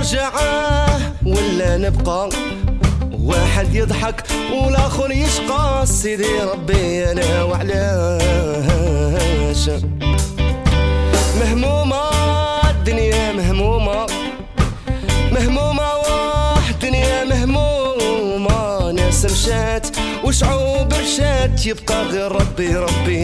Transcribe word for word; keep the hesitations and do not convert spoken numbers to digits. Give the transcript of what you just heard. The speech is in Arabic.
نرجع ولا نبقى؟ واحد يضحك والاخر يشقى، سيدي ربي انا وعلاش مهمومة الدنيا مهمومة مهمومة واحد دنيا مهمومة، ناس مشات وشعوب رشات، يبقى غير ربي ربي